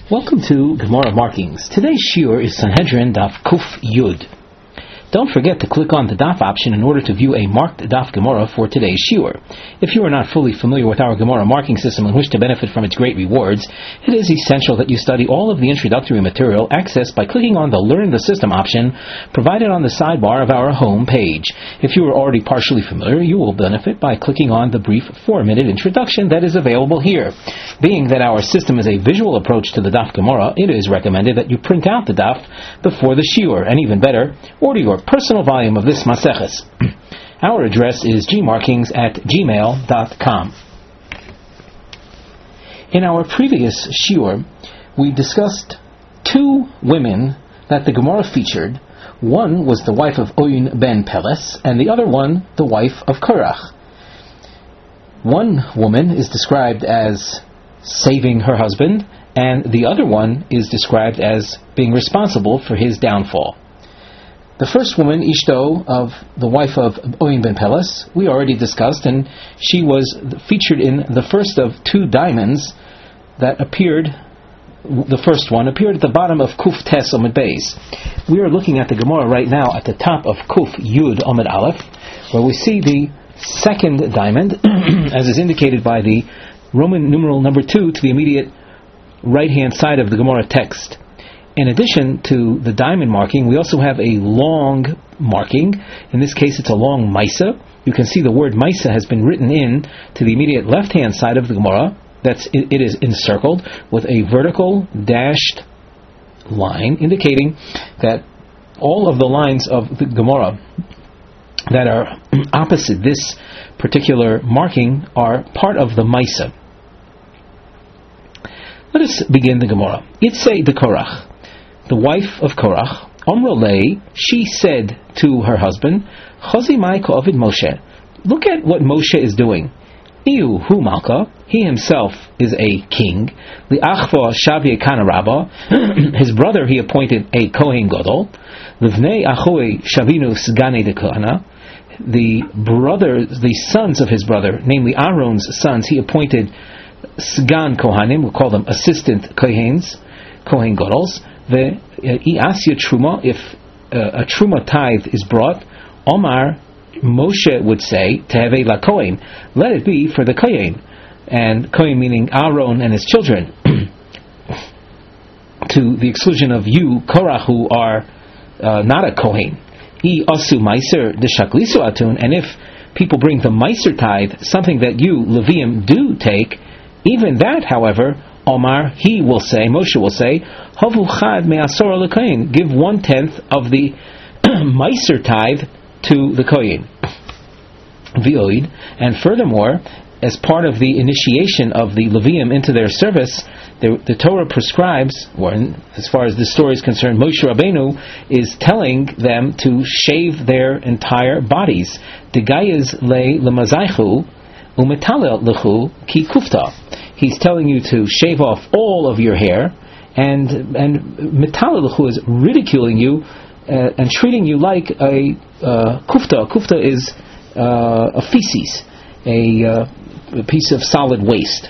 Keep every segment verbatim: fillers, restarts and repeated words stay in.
Welcome to Gemara Markings. Today's shiur is Sanhedrin Daf Kuf Yud. Don't forget to click on the Daf option in order to view a marked Daf Gemara for today's shiur. If you are not fully familiar with our Gemara marking system and wish to benefit from its great rewards, it is essential that you study all of the introductory material accessed by clicking on the Learn the System option provided on the sidebar of our home page. If you are already partially familiar, you will benefit by clicking on the brief four-minute introduction that is available here. Being that our system is a visual approach to the Daf Gemara, it is recommended that you print out the Daf before the shiur, and even better, order your personal volume of this Maseches. Our address is gmarkings at gmail dot com. In our previous shiur, we discussed two women that the Gemara featured. One was the wife of Oyin ben Peles, and the other one, the wife of Korach. One woman is described as saving her husband, and the other one is described as being responsible for his downfall. The first woman, Ishto, of the wife of Oyin ben Peles, we already discussed, and she was featured in the first of two diamonds that appeared. The first one appeared at the bottom of Kuf Tes Omid Beis. We are looking at the Gemara right now at the top of Kuf Yud Omid Aleph, where we see the second diamond, as is indicated by the Roman numeral number two to the immediate right-hand side of the Gemara text. In addition to the diamond marking, we also have a long marking. In this case, it's a long Maisa. You can see the word Maisa has been written in to the immediate left-hand side of the Gemara. That's it, it is encircled with a vertical dashed line, indicating that all of the lines of the Gemara that are opposite this particular marking are part of the Maisa. Let us begin the Gemara. Itzei de Korach, the wife of Korach, Omrolei, she said to her husband, Chazi mai ka'ovid Moshe, look at what Moshe is doing. Iu hu malka, he himself is a king. Li'achva shavye kana rabba, his brother he appointed a kohen gadol. Livnei achoi shavinu sgane de kohana, the brothers, the sons of his brother, namely Aaron's sons, he appointed sgan kohanim, we'll call them assistant kohens, kohen gadols. The Iasya Truma, if uh, a Truma tithe is brought, Omar, Moshe would say, Tehevei la Kohen, let it be for the Kohen, and Kohen meaning Aaron and his children, to the exclusion of you, Korach, who are uh, not a Kohen. I asu meiser de shaklisu atun, and if people bring the meiser tithe, something that you, Levium, do take, even that, however, Omar, he will say, Moshe will say, Havu chad me'asor l'kohen, give one tenth of the meiser tithe to the kohen. V'oid, and furthermore, as part of the initiation of the Levium into their service, the, the Torah prescribes, or in, as far as this story is concerned, Moshe Rabbeinu is telling them to shave their entire bodies. Degayez le lemazaychu umetalel lechu ki kufta. He's telling you to shave off all of your hair, and and metalelechu is ridiculing you uh, and treating you like a uh, kufta. Kufta is uh, a feces, a, uh, a piece of solid waste.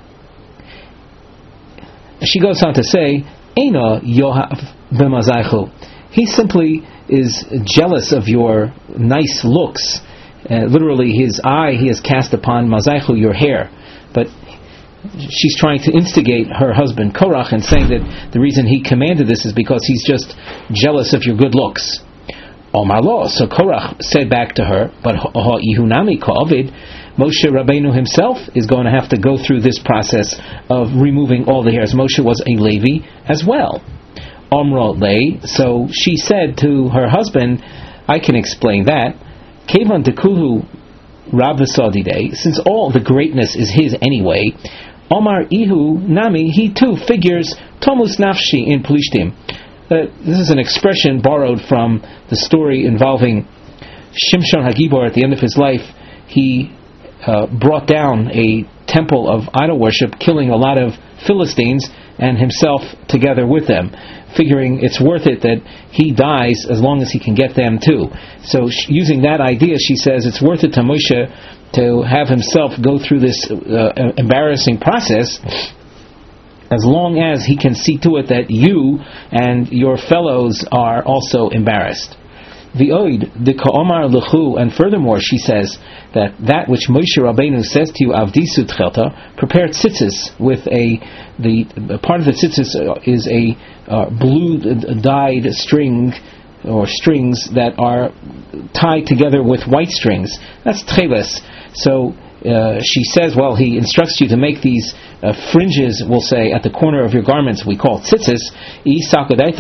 She goes on to say, Eina yohav b'mazaychu. He simply is jealous of your nice looks. Uh, literally, his eye he has cast upon mazaychu, your hair, but she's trying to instigate her husband Korach and saying that the reason he commanded this is because he's just jealous of your good looks. Omar lo, so Korach said back to her, but ha ihunami ka'ovid, Moshe Rabbeinu himself is going to have to go through this process of removing all the hairs. Moshe was a Levi as well. Omra le, so she said to her husband, I can explain that. Kevan dekulu Rab v'sadidei, since all the greatness is his anyway, Omar Ihu Nami, he too figures Tomus Nafshi in Plishtim. Uh, this is an expression borrowed from the story involving Shimshon HaGibor at the end of his life. He uh, brought down a temple of idol worship, killing a lot of Philistines and himself together with them, figuring it's worth it that he dies as long as he can get them too. So sh- using that idea, she says it's worth it to Moshe to have himself go through this uh, embarrassing process as long as he can see to it that you and your fellows are also embarrassed. V'oid de ka'omar lechu, and furthermore she says that that which Moshe Rabbeinu says to you, avdisu tchelta, prepare tzitzis with a, the part of the tzitzis is a uh, blue dyed string, or strings that are tied together with white strings. That's tcheles. So Uh, she says, well, he instructs you to make these uh, fringes, we'll say, at the corner of your garments, we call tzitzis. If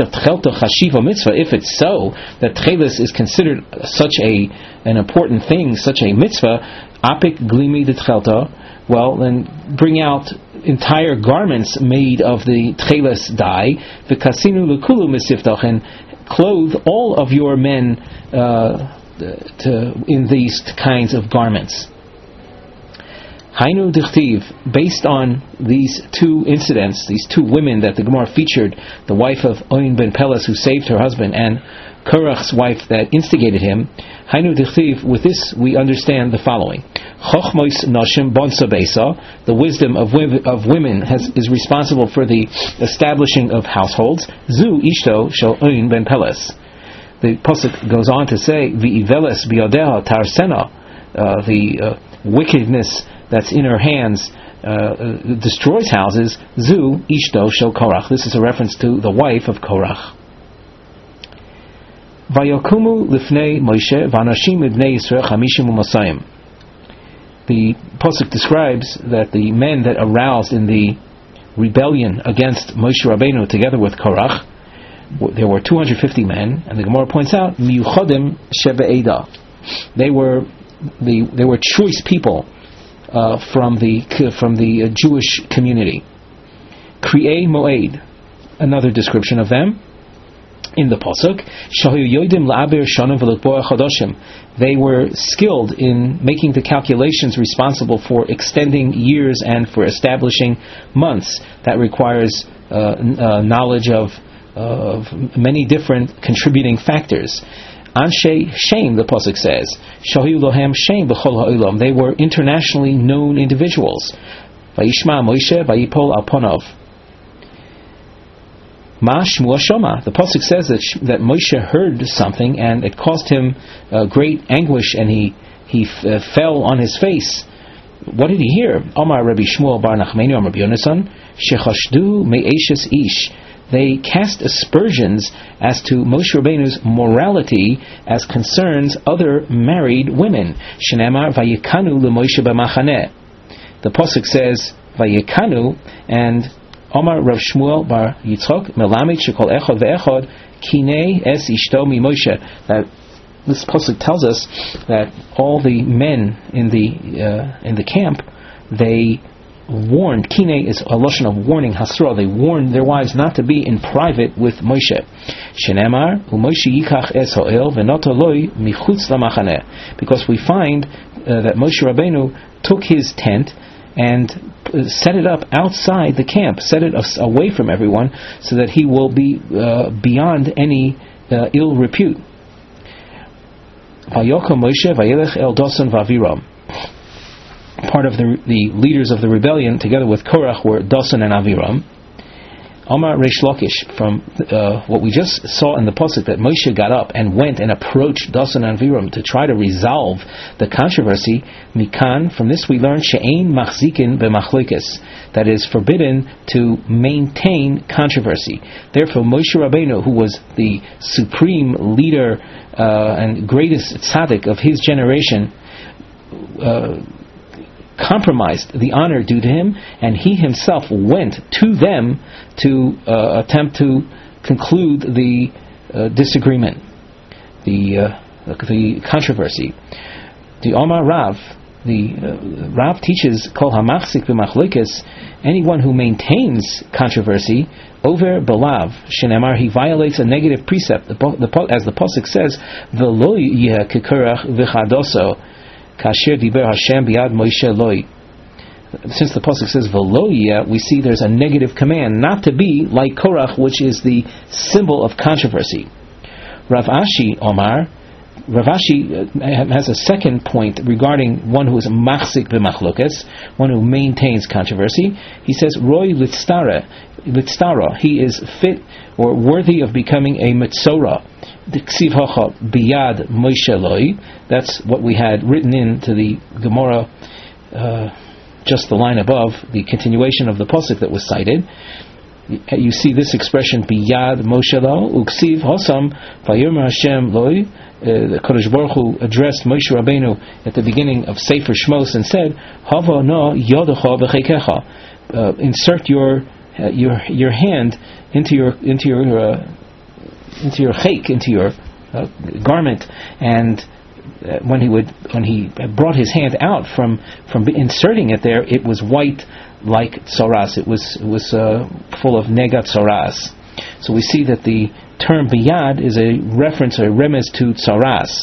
it's so, that tchelis is considered such a an important thing, such a mitzvah, apik glimi de tchelta, well, then bring out entire garments made of the tchelis dye, v'kasinu l'kulu misiftoch, and clothe all of your men uh, to, in these kinds of garments. Hainu dichtiv, based on these two incidents, these two women that the Gemara featured, the wife of Oyin ben Peles who saved her husband, and Korach's wife that instigated him, Hainu dichtiv, with this we understand the following. Chochmois noshim bonsa beisa, the wisdom of women, of women has, is responsible for the establishing of households. Zu ishto shel Oyin ben Peles. The pasuk goes on to say, V'iveles biyodeha tarsena, uh, the uh, wickedness that's in her hands uh, destroys houses. Zu ishto shel Korach. This is a reference to the wife of Korach. Vayokumu lifnei Moshe v'anashim ibnei Yisrael chamishim u'masayim. The pasuk describes that the men that aroused in the rebellion against Moshe Rabbeinu together with Korach, there were two hundred fifty men, and the Gemara points out miyuchodim shebe'eda. They were the they were choice people uh, from the from the uh, Jewish community. Kri'ei Moed, another description of them in the pasuk. Shahu yodim la'abir shanim v'lutboa chadoshim. They were skilled in making the calculations responsible for extending years and for establishing months. That requires uh, uh, knowledge of of many different contributing factors. Anshe Shem, the pasuk says, Shahu lohem Shem b'chol ha'olam. They were internationally known individuals. Vayishma Moshe vayipol al ponov. Ma shmua shoma. The pasuk says that that Moshe heard something and it caused him uh, great anguish, and he he f- uh, fell on his face. What did he hear? Omar Rabbi Shmuel bar Nachmani Omar Rabbi Yonasan shechashdu me'eshes ish. They cast aspersions as to Moshe Rabbeinu's morality as concerns other married women. Shenemar vayikanu leMoshe b'machaneh. The pasuk says vayikanu, and Omar Rav Shmuel bar Yitzchok Melamid shekol echad ve'echad kinei es ishto mi Moshe. That this pasuk tells us that all the men in the uh, in the camp, they warned. Kinei is a lashon of warning, hasra. They warned their wives not to be in private with Moshe. Shenemar u'Moshe yikach es ha'el v'noto loi michutz lamachaneh. Because we find uh, that Moshe Rabbeinu took his tent and set it up outside the camp, set it away from everyone, so that he will be uh, beyond any uh, ill repute. Vayoka Moshe vayelech el Dosan v'Aviram. Part of the the leaders of the rebellion, together with Korach, were Dosan and Aviram. Omar Reish Lakish, from uh, what we just saw in the pasuk, that Moshe got up and went and approached Dosan and Aviram to try to resolve the controversy. Mikan, from this we learn she'ein machzikin b'machlokes, that is forbidden to maintain controversy. Therefore, Moshe Rabbeinu, who was the supreme leader uh, and greatest tzaddik of his generation, uh, compromised the honor due to him, and he himself went to them to uh, attempt to conclude the uh, disagreement, the uh, the controversy. The Omar Rav, the uh, Rav teaches kol hamachzik b'machlokes, anyone who maintains controversy over belav shenemar, he violates a negative precept. The, the, as the pasuk says, v'lo yeh kekorach v'chadoso kasher diber Hashem biad Moshe loi. Since the pasuk says v'lo, we see there's a negative command not to be like Korach, which is the symbol of controversy. Rav Ashi Omar, Rav Ashi uh, has a second point regarding one who is machzik b'machlokas, one who maintains controversy. He says, Roy litstara, litstara, he is fit or worthy of becoming a metzora. Ksiv hacha biyad Moshe Eloi. That's what we had written into the Gemara, uh, just the line above, the continuation of the pasuk that was cited. You see this expression biyad Moshe Eloi, uksiv hosam vayomer Hashem Loi. Uh, the Kodesh Baruch Hu addressed Moshe Rabbeinu at the beginning of Sefer Shmos and said, "Hava no yodecha v'cheikecha." Uh, insert your uh, your your hand into your into your uh, into your chek, into your uh, garment, and uh, when he would when he brought his hand out from from inserting it there, it was white like tzoras. It was it was uh, full of negat tzoras. So we see that the term biyad is a reference or a remez to tzaras.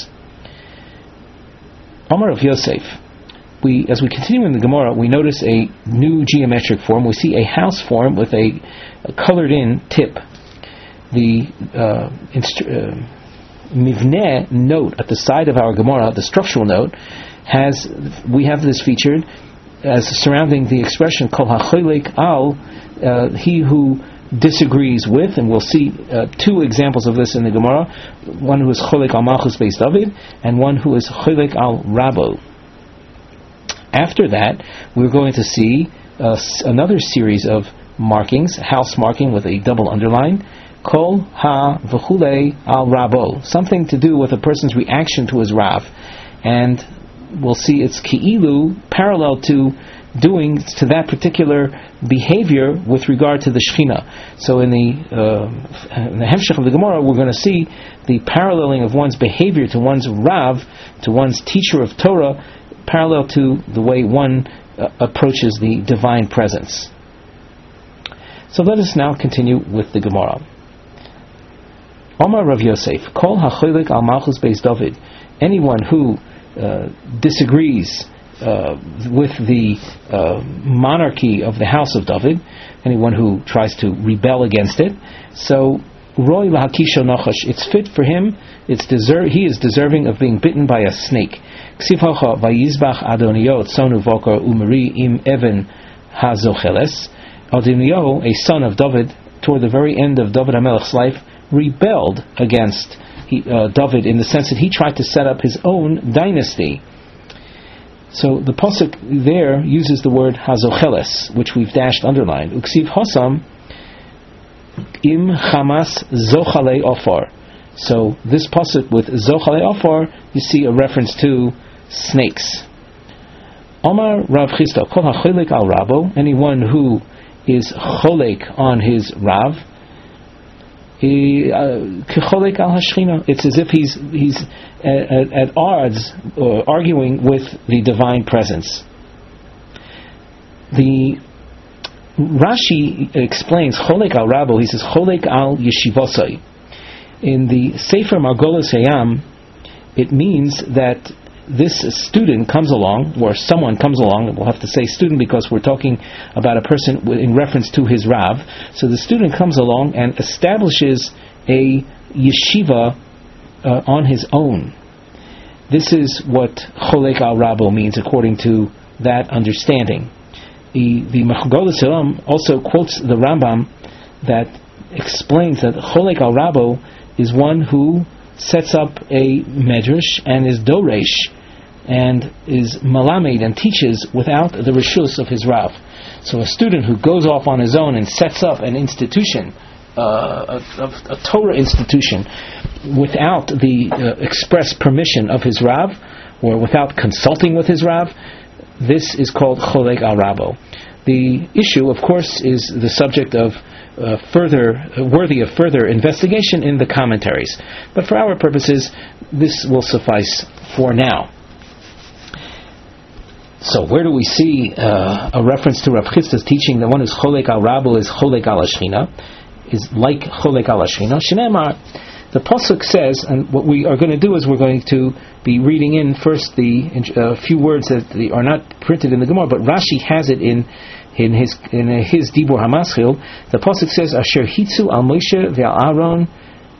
Omar of Yosef. We, as we continue in the Gemara, we notice a new geometric form. We see a house form with a, a colored-in tip. The uh, instru- uh, mivneh note at the side of our Gemara, the structural note, has we have this featured as surrounding the expression kol hacholek al, uh, he who disagrees with, and we'll see uh, two examples of this in the Gemara, one who is cholek al malchus beis David and one who is cholek al rabo. After that, we're going to see uh, another series of markings, house marking with a double underline, kol ha v'chulei al rabo, something to do with a person's reaction to his rav, and we'll see it's ki'ilu, parallel to doing to that particular behavior with regard to the Shechina. So in the uh, in the Hemshech of the Gemara, we're going to see the paralleling of one's behavior to one's Rav, to one's teacher of Torah, parallel to the way one uh, approaches the divine presence. So let us now continue with the Gemara. Omar Rav Yosef, Kol HaCholik Al Malchus Beis David, anyone who uh, disagrees Uh, with the uh, monarchy of the house of David, anyone who tries to rebel against it, so Roy lahakisho nachash, it's fit for him, it's deserve, he is deserving of being bitten by a snake. Ksiv hacha vayizbach Adoniot sonu vokar umeri im even hazocheles. Adoniot, a son of David, toward the very end of David HaMelech's life, rebelled against he, uh, David in the sense that he tried to set up his own dynasty. So the pasuk there uses the word hazocheles, which we've dashed underlined. Uksiv hosam im chamas zochale ofar. So this pasuk with zochale ofar, you see a reference to snakes. Omar Rav Chisda, kol hacholek al rabo, anyone who is cholek on his rav, kecholek al hashchina. It's as if he's he's at, at odds or arguing with the divine presence. The Rashi explains cholek al rabo. He says cholek al yeshivosai. In the Sefer Margolos Hayam, it means that this student comes along, or someone comes along, we'll have to say student because we're talking about a person in reference to his Rav. So the student comes along and establishes a yeshiva uh, on his own. This is what Cholek al Rabo means according to that understanding. The, the Margolos Hayam also quotes the Rambam that explains that Cholek al Rabo is one who sets up a medrash and is doresh and is malamed and teaches without the reshus of his Rav. So a student who goes off on his own and sets up an institution, uh, a, a, a Torah institution, without the uh, express permission of his Rav, or without consulting with his Rav, this is called Cholek al Rabo. The issue, of course, is the subject of uh, further uh, worthy of further investigation in the commentaries. But for our purposes, this will suffice for now. So where do we see uh, a reference to Rav Chisda's teaching that one who's Cholek al Rabo is Cholek al Hashchina, is like Cholek al Hashchina? Shneimar, the pasuk says, and what we are going to do is we're going to be reading in first the uh, few words that are not printed in the Gemara, but Rashi has it in in his in his Dibur Hamaschil. The pasuk says, "Asher hitzu al Moshe ve'al Aaron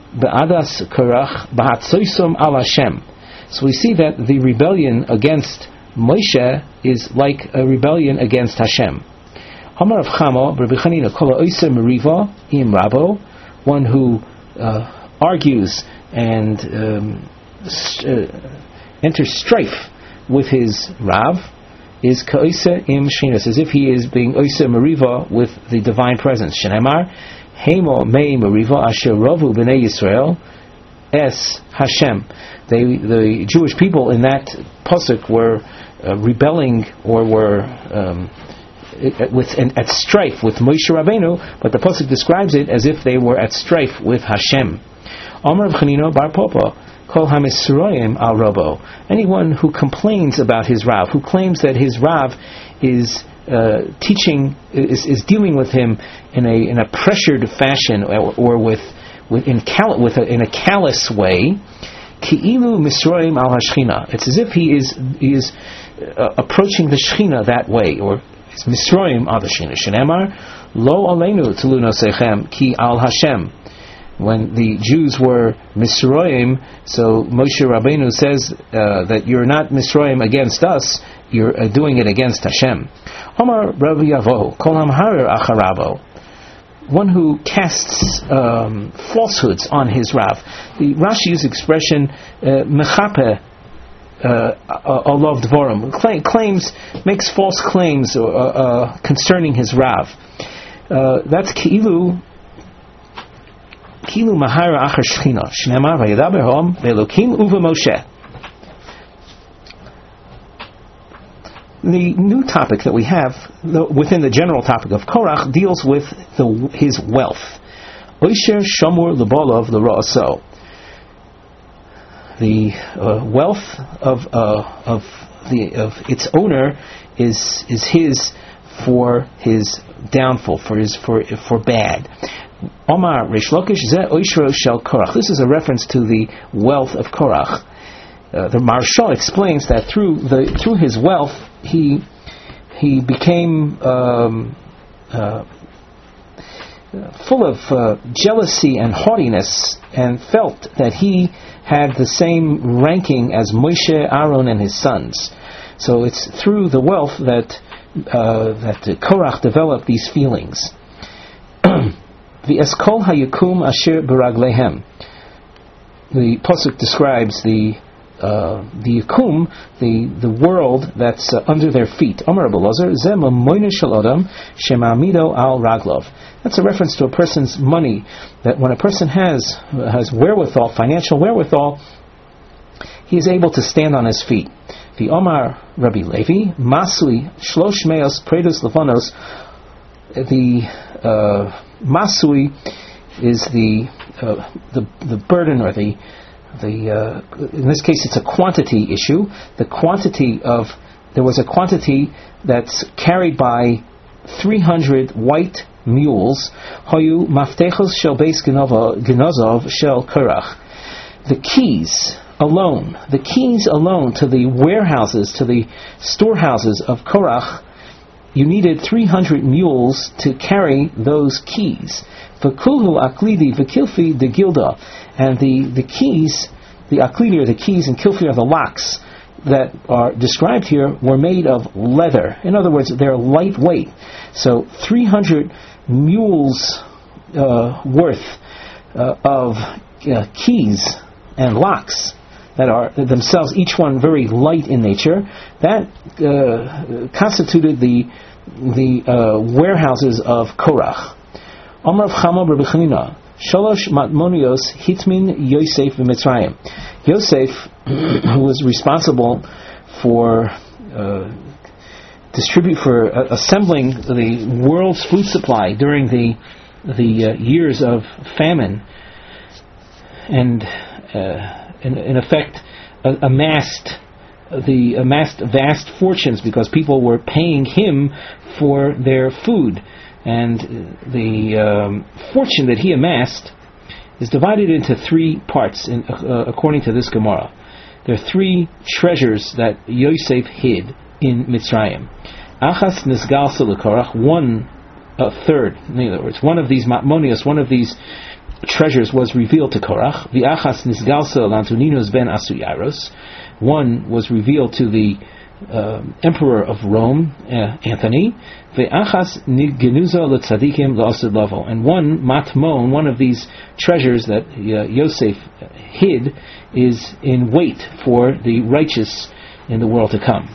be'adas Korach b'hatzoisom al Hashem. So we see that the rebellion against Moshe is like a rebellion against Hashem. Amar of Chama, Rabbi Chanina, Kol ha'oiseh meriva im rabo, one who uh, argues and um, st- uh, enters strife with his Rav, is ka'oiseh im shchinas, as if he is being oiseh meriva with the divine presence. Shenemar, Heimo mei meriva asher ravu b'nei Yisrael es Hashem. They, the Jewish people in that pasuk were uh, rebelling or were um, with and at strife with Moshe Rabbeinu, but the pasuk describes it as if they were at strife with Hashem. Amar Chanina bar Papa, Kol hamisroim al Rabo. Anyone who complains about his Rav, who claims that his Rav is uh, teaching, is, is dealing with him in a in a pressured fashion, or, or with with in cal- with a, in a callous way. Ki'ilu misroim al hashchina. It's as if he is he is uh, approaching the Shechina that way, or it's misroim al hashchina. Shenemar lo aleinu telu nosechem ki al Hashem. When the Jews were misroim, so Moshe Rabbeinu says uh, that you're not misroim against us, you're uh, doing it against Hashem. Omar Rabbi Yavo kol hamharer acharabo. One who casts um, falsehoods on his Rav. The Rashi uses the expression mechape olav dvorim, claims, makes false claims uh, uh, concerning his Rav. Uh, that's ki'ilu ki'ilu mahara achar shchina shnema vayedaber hom ve'elokim uva Moshe. The new topic that we have within the general topic of Korach deals with the, his wealth. Oisher shamur lebolov l'ra'aso. The uh, wealth of uh, of the of its owner is is his for his downfall, for his for for bad. Omar Reish Lakish ze oishro shel Korach. This is a reference to the wealth of Korach. Uh, the Maharsha explains that through the through his wealth he he became um, uh, full of uh, jealousy and haughtiness, and felt that he had the same ranking as Moshe, Aaron, and his sons. So it's through the wealth that uh, that Korach developed these feelings. The Eskol Hayakum Asher Baraglehem. The pasuk describes the Uh, the Yakum, the the world that's uh, under their feet. Amar Abelazar, Zeh Mamoyne Shel Adam Shemamido Al Raglov. That's a reference to a person's money, that when a person has has wherewithal, financial wherewithal, he is able to stand on his feet. The Omar Rabbi Levi, Masui Shlosh Meos Predus Lefanos. The uh, Masui is the uh, the the burden, or the The uh, in this case, it's a quantity issue. The quantity of there was a quantity that's carried by three hundred white mules. Hayu maftechos shel beis genozov shel Korach. The keys alone, the keys alone to the warehouses, to the storehouses of Korach, you needed three hundred mules to carry those keys. V'kulhu aklidi v'kilfi de gilda. And the, the keys, the aklidi, or the keys, and kilfi are the locks that are described here, were made of leather. In other words, they're lightweight. So three hundred mules uh, worth uh, of uh, keys and locks that are themselves, each one very light in nature, that uh, constituted the the uh, warehouses of Korach. Amar of Chama Rabbi Chanina, Shalosh matmonios hitmin Yosef v'Mitzrayim. Yosef, who was responsible for uh, distribute for uh, assembling the world's food supply during the the uh, years of famine, and uh, in, in effect uh, amassed the amassed vast fortunes because people were paying him for their food. And the um, fortune that he amassed is divided into three parts, in, uh, according to this Gemara. There are three treasures that Yosef hid in Mitzrayim. Achas nisgal l'Korach, one a third. In other words, one of these matmonios, one of these treasures was revealed to Korach. V'achas nisgalsa l'Antoninos ben Asuyaros. One was revealed to the uh, emperor of Rome, uh, Anthony. V'achas genuza l'tzadikim l'asad lavo. And one matmon, one of these treasures that uh, Yosef hid, is in wait for the righteous in the world to come.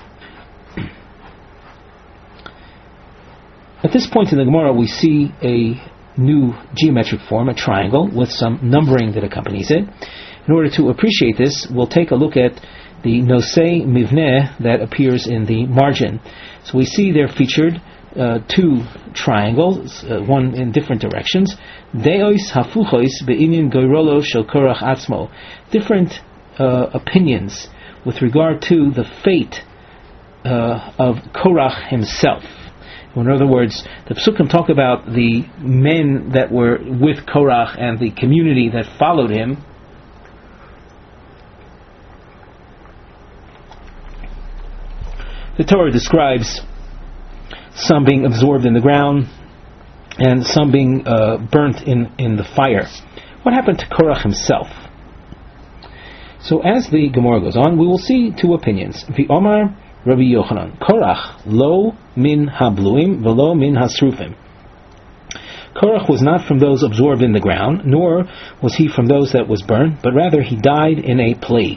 At this point in the Gemara, we see a new geometric form, a triangle, with some numbering that accompanies it. In order to appreciate this, we'll take a look at the nosei mivneh that appears in the margin. So we see there featured uh, two triangles, uh, one in different directions. Deois hafuchois be'inyan goyrolo shel Korach atzmo. Different uh, opinions with regard to the fate uh, of Korach himself. In other words, the Psukim talk about the men that were with Korach and the community that followed him. The Torah describes some being absorbed in the ground and some being uh, burnt in, in the fire. What happened to Korach himself? So as the Gemara goes on, we will see two opinions. The Omar Rabbi Yochanan, Korach lo min habluim velo min hasrufim. Korach was not from those absorbed in the ground, nor was he from those that was burned, but rather he died in a plague.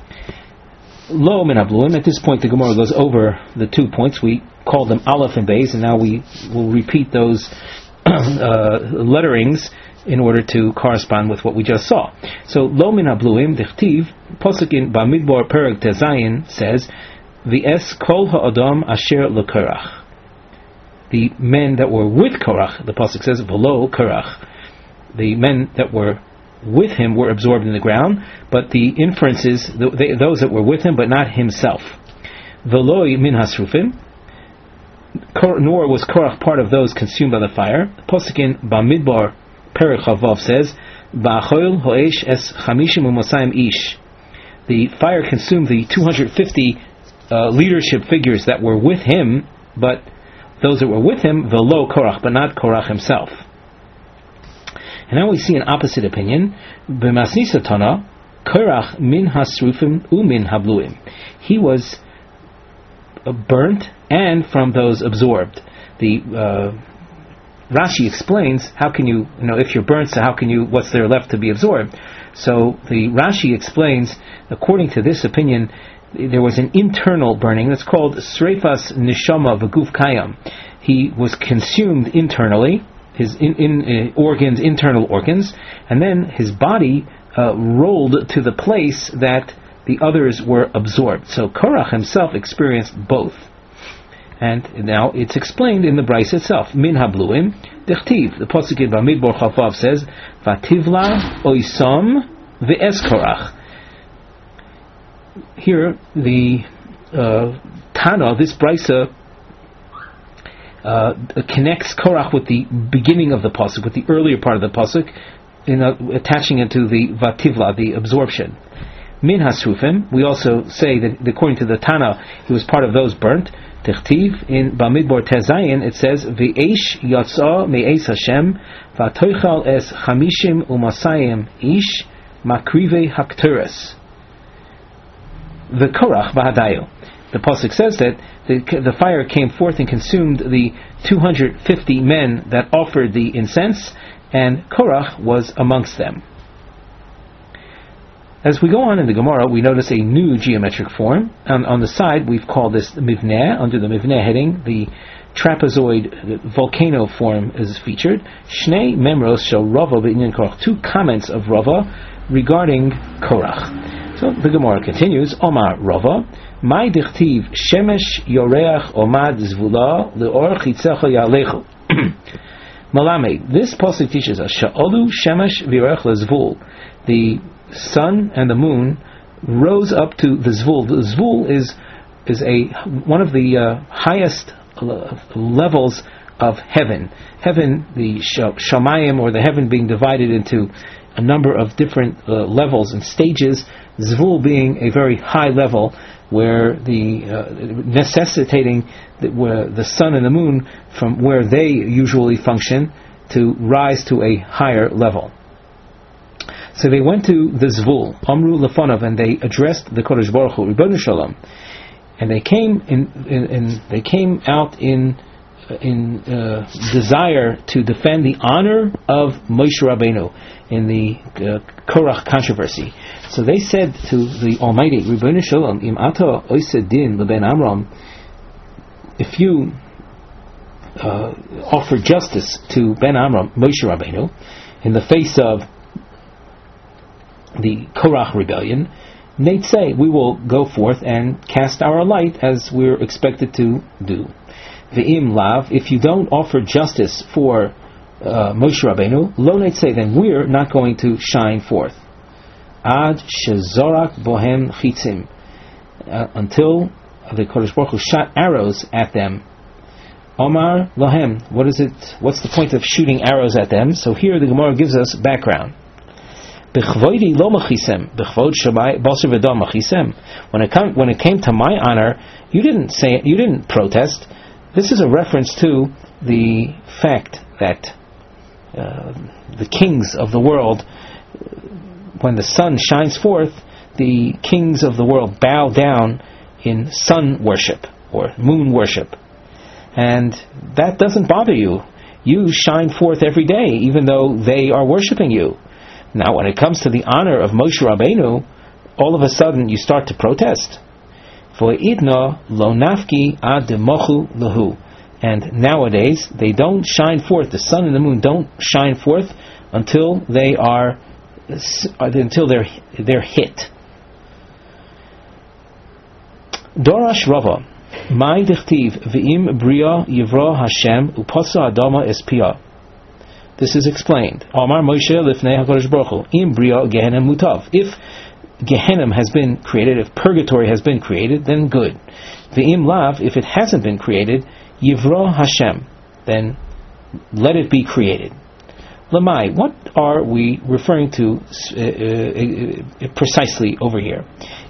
Lo min habluim. At this point, the Gemara goes over the two points. We called them Aleph and Beis, and now we will repeat those uh, letterings in order to correspond with what we just saw. So lo min habluim dichtiv posuk in Bamidbar Perek Tezayin says, V'es kol ha'adam asher leKorach. The men that were with Korach, the pasuk says, v'lo Korach. The men that were with him were absorbed in the ground, but the inference is the, they, those that were with him, but not himself. V'lo min hasrufim. Nor was Korach part of those consumed by the fire. Pasuk in Bamidbar Perek Chavav says, V'achol ho'esh es chamishim u'mosayim ish. The fire consumed the two hundred fifty Uh, leadership figures that were with him, but those that were with him, velo Korach, but not Korach himself. And now we see an opposite opinion. B'masnisa Tana, Korach min hasrufim u min habluim. He was uh, burnt and from those absorbed. The uh, Rashi explains, how can you, you know, if you're burnt, so how can you, what's there left to be absorbed? So the Rashi explains, according to this opinion, there was an internal burning that's called Sreifas Neshama V'Guf Kayam. He was consumed internally, his in, in, uh, organs, internal organs, and then his body uh, rolled to the place that the others were absorbed. So Korach himself experienced both. And now it's explained in the Bryce itself. Min habluim dechtiv. The pasuk in Bamidbar Chavav says, Vativla oisam ve'es Korach. Here, the uh, Tana, this Brisa, uh, connects Korach with the beginning of the pasuk, with the earlier part of the pasuk, in uh, attaching it to the Vativla, the absorption. Min hasrufim. We also say that according to the Tana, he was part of those burnt. Techtiv in Bamidbar Tezayin, it says V'eish yatsa me'es Hashem v'atoichal es chamishim u'masayim ish makrive hakteres. The Korach v'hadayu. The pasuk says that the, the fire came forth and consumed the two hundred fifty men that offered the incense, and Korach was amongst them. As we go on in the Gemara, we notice a new geometric form. On, on the side, we've called this mivneh. Under the mivneh heading, the trapezoid volcano form is featured. Shnei memros shel Rava b'inyan Korach. Two comments of Rava regarding Korach. So the Gemara continues, Omar Rava, Mai dichtiv shemesh yoreach omad zvula leor chitzecha yalechu. Malame, this pasuk teaches us, Sha'olu shemesh v'yoreach lezvul. The sun and the moon rose up to the zvul. The zvul is is a one of the uh, highest levels of heaven. Heaven, the shamayim, or the heaven being divided into a number of different uh, levels and stages. Zvul being a very high level, where the uh, necessitating the, where the sun and the moon from where they usually function to rise to a higher level. So they went to the Zvul, Amru Lefanov, and they addressed the Kodesh Baruch Hu, Ribono Shalom, and they came in, in, in they came out in in uh, desire to defend the honor of Moshe Rabbeinu in the uh, Korach controversy. So they said to the Almighty, Ribono Shalom, Im Ata Oiseh Din Leben Amram, if you uh, offer justice to Ben Amram, Moshe Rabbeinu, in the face of the Korach rebellion, they'd say, we will go forth and cast our light as we're expected to do. Ve'im lav, if you don't offer justice for uh, Moshe Rabbeinu, lo say, then we're not going to shine forth. Ad shezorak bohem chitzim, uh, until the Kodesh Baruch Hu shot arrows at them. Omar lahem, what is it? What's the point of shooting arrows at them? So here the Gemara gives us background. B'chvoidi lo machisem, b'chvod shabai basar v'dam machisem. When it came, when it came to my honor, you didn't say, you didn't protest. This is a reference to the fact that uh, the kings of the world, when the sun shines forth, the kings of the world bow down in sun worship or moon worship. And that doesn't bother you. You shine forth every day, even though they are worshiping you. Now, when it comes to the honor of Moshe Rabbeinu, all of a sudden you start to protest. And nowadays they don't shine forth. The sun and the moon don't shine forth until they are until they're they're hit. Dorash Rava, Mai dichtiv v'im bria yivra Hashem upasa adama espia. This is explained. Amar Moshe lifnei HaKadosh Baruch Hu, im bria Gehenim mutav. If Gehenim has been created, if purgatory has been created, then good. V'im lav, if it hasn't been created, yivra Hashem, then let it be created. Lamai, what are we referring to uh, uh, uh, precisely over here?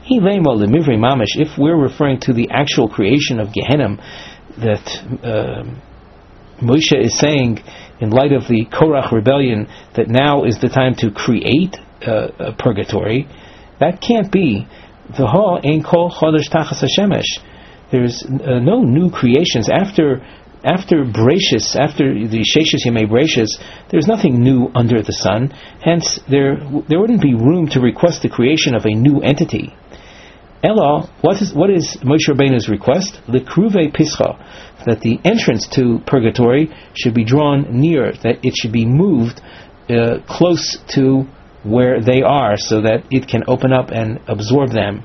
If we're referring to the actual creation of Gehenim, that uh, Moshe is saying in light of the Korach rebellion that now is the time to create uh, a purgatory, that can't be. V'ha ein kol chodesh tachas hashemesh. There's uh, no new creations after after Bereshis, after the Sheshes Yemei Bereshis. There's nothing new under the sun. Hence, there there wouldn't be room to request the creation of a new entity. Ella, what is what is Moshe Rabbeinu's request? L'kruvei pischa, that the entrance to purgatory should be drawn near, that it should be moved uh, close to where they are, so that it can open up and absorb them.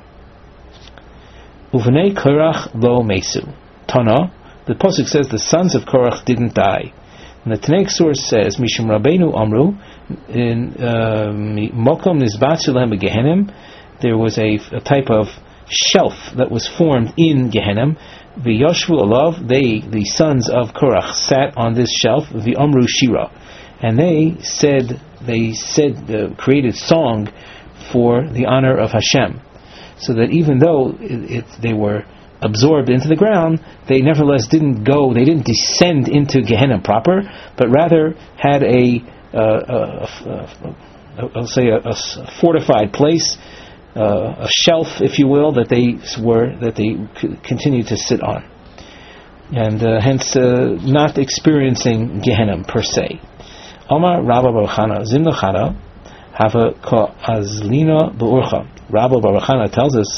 Uvnei Korach lo mesu. Tana, the pasuk says the sons of Korach didn't die. And the Tanaic source says Mishum Rabbeinu Amru in Mokom Nizbatzu Lehem Gehenim. There was a, a type of shelf that was formed in Gehenim. V'yoshvu alav, they, the sons of Korach, sat on this shelf. V'amru shira, and they said, they said, uh, created song for the honor of Hashem, so that even though it, it, they were absorbed into the ground, they nevertheless didn't go, they didn't descend into Gehenna proper, but rather had a, uh, a, a, a I'll say a, a fortified place, uh, a shelf, if you will, that they were that they c- continued to sit on, and uh, hence uh, not experiencing Gehenna per se. Omar Rabba Baruchana Zimna Chana Hava Ka Azlina Beurcha. Rabba Baruchana tells us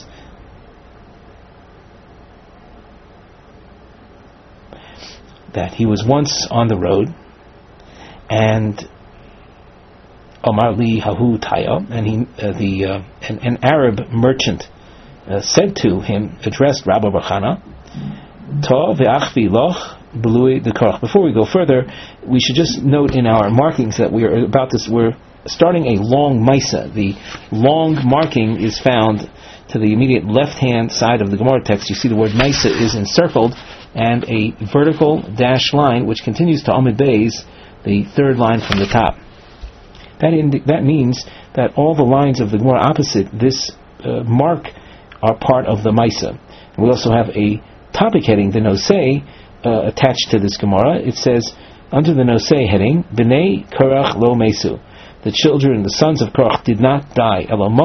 that he was once on the road, and Omar Li Hahu Taya, and he, uh, the uh, an, an Arab merchant uh, said to him, addressed Rabba Baruchana, Ta ve'achvi loch belui dekarach. Before we go further, we should just note in our markings that we are about this. We're starting a long Maisa. The long marking is found to the immediate left-hand side of the Gemara text. You see the word Maisa is encircled, and a vertical dash line which continues to Amud Beis, the third line from the top. That indi- that means that all the lines of the Gemara opposite this uh, mark are part of the Maisa. And we also have a topic heading, the Nosei, uh, attached to this Gemara. It says, under the Nosei heading, B'nei Korach lo Mesu. the children, the sons of Korach, did not die.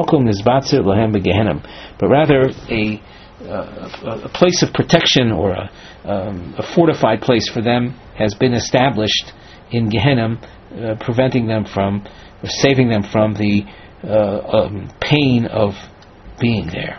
But rather a, uh, a place of protection or a, um, a fortified place for them has been established in Gehenna, uh, preventing them from, or saving them from the uh, um, pain of being there.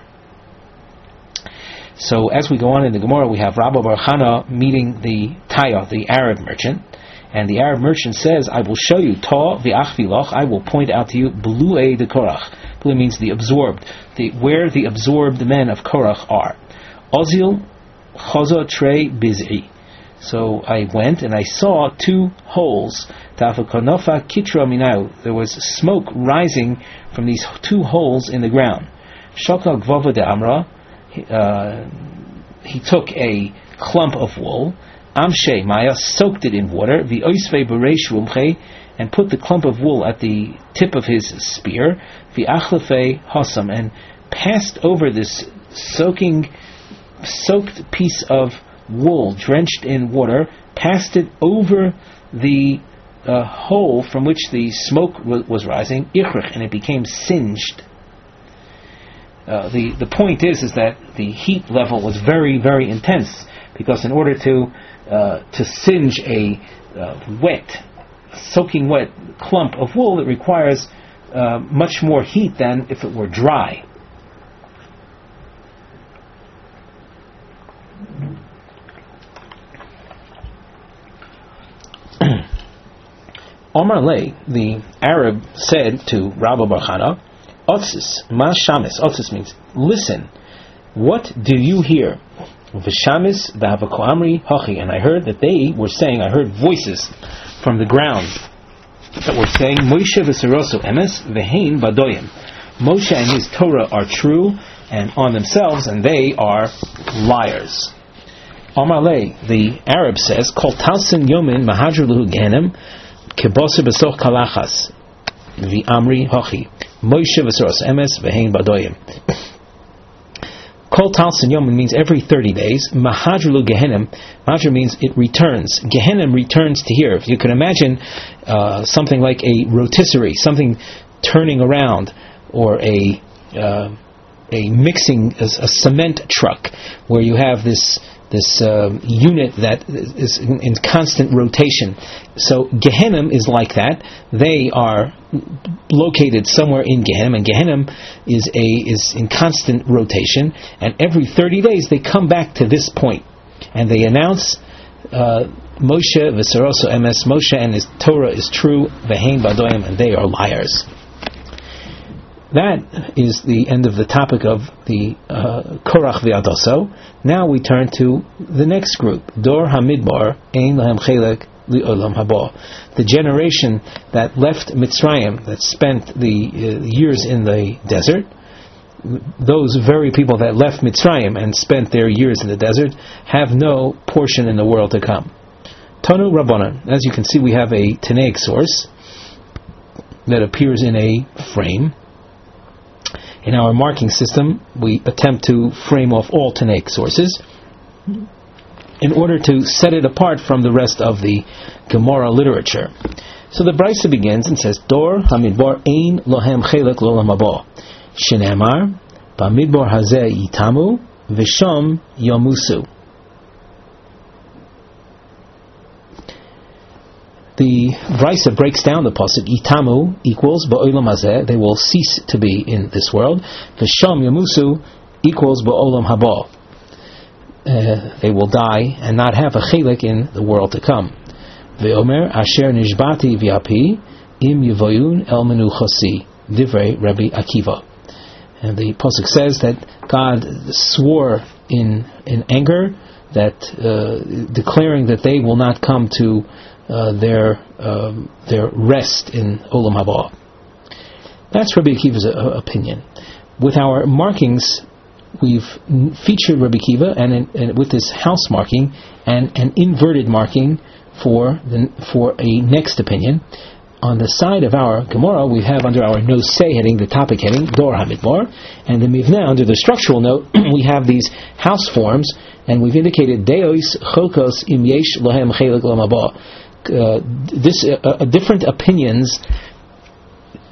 So as we go on in the Gemara, we have Rabba Bar Chana meeting the Taya, the Arab merchant, and the Arab merchant says, I will show you, Ta v'ach v'loch, I will point out to you, Blu'ei de Korach. Blu means the absorbed, the, where the absorbed men of Korach are. Ozil chozo trei biz'i. So I went and I saw two holes. Ta'afakonofa kitra minau. There was smoke rising from these two holes in the ground. Shokal gvova de amra. Uh, he took a clump of wool, amshe maya, soaked it in water, the oisve bereish rumche, and put the clump of wool at the tip of his spear, the achlefe hosam, and passed over this soaking, soaked piece of wool drenched in water, passed it over the uh, hole from which the smoke w- was rising, ichrich, and it became singed. Uh, the the point is is that the heat level was very, very intense, because in order to uh, to singe a uh, wet, soaking wet clump of wool, it requires uh, much more heat than if it were dry. Omar Lay, the Arab, said to Rabba Bar Chana, Otzis, ma shamis. Otzis means listen. What do you hear? V'shamis v'havakoamri hochi. And I heard that they were saying, I heard voices from the ground that were saying, Moshe v'seroso emes v'hein badoyim. Moshe and his Torah are true and on themselves, and they are liars. Omar Lay, the Arab, says, Kol talsin yomin mahadru luhu gehenim kebose besoch kalachas v'amri hochi. Moshe v'seros emes v'hein badoyim. Kol talsin yomin means every thirty days. Mahadru gehenim. Mahadru means it returns. Gehenim returns to here. If you can imagine uh, something like a rotisserie, something turning around, or a uh, a mixing, a, a cement truck, where you have this this uh, unit that is in, in constant rotation. So Gehenim is like that. They are located somewhere in Gehenim, and Gehenim is a is in constant rotation. And every thirty days they come back to this point, and they announce uh, Moshe v'seroso emes. Moshe and his Torah is true. V'hein badoyim, and they are liars. That is the end of the topic of the uh, Korach v'Adoso. Now we turn to the next group, Dor Hamidbar Ein Lahem Chelek Li'olam Haba. The generation that left Mitzrayim, that spent the uh, years in the desert. Those very people that left Mitzrayim and spent their years in the desert have no portion in the world to come. Tanu Rabbanan. As you can see, we have a Tanaic source that appears in a frame. In our marking system, we attempt to frame off all Tanaic sources in order to set it apart from the rest of the Gemara literature. So the Brisa begins and says, Dor Hamidbar Ein Lohem Chelek Lolam Haba. Shenemar Bamidbar Hazeh Yitamu V'Sham Yamusu. The Brisa breaks down the pasuk. Itamu equals ba'olam hazeh, they will cease to be in this world. V'sham yamusu equals ba'olam haba, uh, they will die and not have a chelik in the world to come. Ve'omer asher nishbati v'api im yivoyun el menuchasi divrei Rabbi Akiva. And the pasuk says that God swore in in anger, that uh, declaring that they will not come to Uh, their um, their rest in Olam Haba. That's Rabbi Akiva's uh, opinion. With our markings, we've featured Rabbi Akiva, and, in, and with this house marking and an inverted marking for the for a next opinion. On the side of our Gemara, we have under our Nosei heading, the topic heading, Dor Hamidbar, and the Mivneh, under the structural note, we have these house forms, and we've indicated Deos Chokos Im Yesh Lohem Chelek Olam Haba. Uh, this uh, uh, different opinions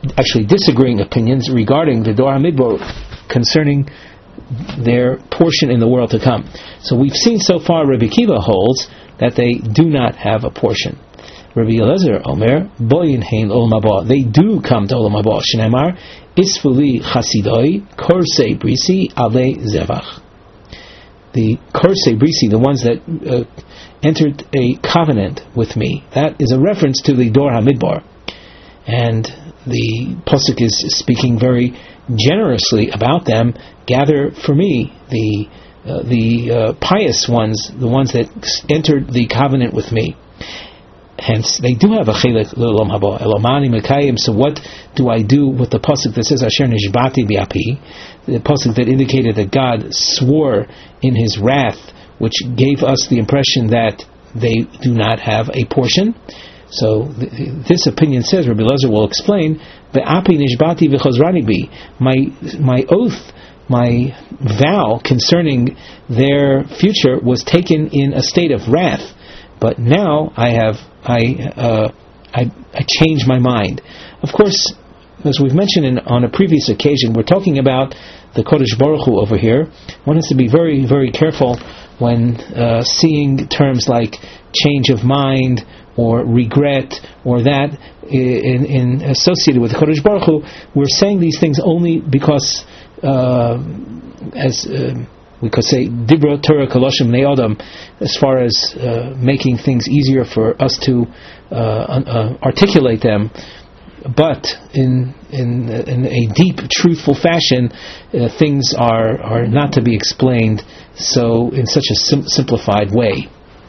actually disagreeing opinions regarding the Dor HaMidbar concerning their portion in the world to come. So we've seen so far Rabbi Akiva holds that they do not have a portion. Rabbi Elazar Omer, Boyin Hein Olam Haba, they do come to Olam Haba. Shneimar, Isfuli Chasidoi, Korsei Brisi, Ale Zevach. The Korsei Brisi, the ones that uh, entered a covenant with me, that is a reference to the Dor HaMidbar. And the Pasuk is speaking very generously about them. Gather for me the uh, the uh, pious ones, the ones that entered the covenant with me. Hence, they do have a chilek l'olam haba. Elomani mekayim. So, what do I do with the pasuk that says Asher nishbati bi'api? The pasuk that indicated that God swore in His wrath, which gave us the impression that they do not have a portion. So, th- this opinion says, Rabbi Elazar will explain, Be'api nishbati v'chozrani bi. My my oath, my vow concerning their future was taken in a state of wrath, but now I have I uh, I, I changed my mind. Of course, as we've mentioned in, on a previous occasion, we're talking about the Kodesh Baruch Hu over here. One has to be very, very careful when uh, seeing terms like change of mind or regret or that in, in associated with the Kodesh Baruch Hu. We're saying these things only because, uh, as uh, we could say, Dibra Torah Kaloshim Ne'odam, as far as uh, making things easier for us to uh, uh, articulate them. But in in in a deep, truthful fashion, uh, things are, are not to be explained so in such a sim- simplified way.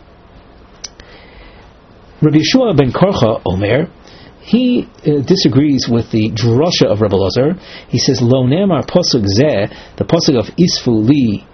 Rabbi Yeshua ben Korcha Omer, he uh, disagrees with the drasha of Rabbi Elazar. He says, Lo nemar posuk zeh, the posuk of Isfu li